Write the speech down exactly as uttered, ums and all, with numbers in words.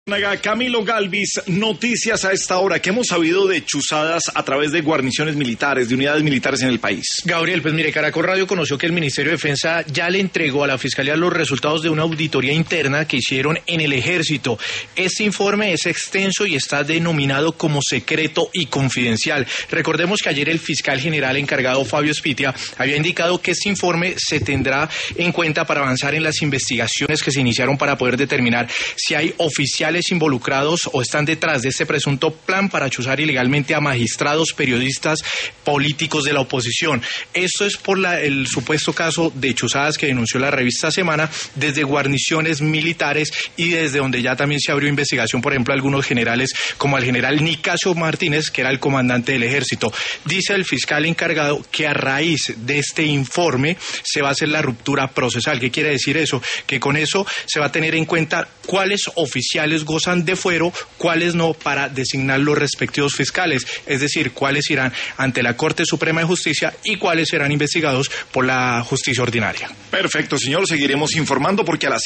Camilo Galvis, noticias a esta hora que hemos sabido de chuzadas a través de guarniciones militares, de unidades militares en el país. Gabriel, pues mire, Caracol Radio conoció que el Ministerio de Defensa ya le entregó a la Fiscalía los resultados de una auditoría interna que hicieron en el Ejército. Este informe es extenso y está denominado como secreto y confidencial. Recordemos que ayer el fiscal general encargado, Fabio Spitia, había indicado que este informe se tendrá en cuenta para avanzar en las investigaciones que se iniciaron para poder determinar si hay oficiales involucrados o están detrás de este presunto plan para chuzar ilegalmente a magistrados, periodistas, políticos de la oposición. Esto es por la, el supuesto caso de chuzadas que denunció la revista Semana desde guarniciones militares y desde donde ya también se abrió investigación, por ejemplo, a algunos generales como al general Nicasio Martínez, que era el comandante del Ejército. Dice el fiscal encargado que a raíz de este informe se va a hacer la ruptura procesal. ¿Qué quiere decir eso? Que con eso se va a tener en cuenta cuáles oficiales gozan de fuero, cuáles no, para designar los respectivos fiscales, es decir, cuáles irán ante la Corte Suprema de Justicia y cuáles serán investigados por la justicia ordinaria. Perfecto, señor, seguiremos informando porque a las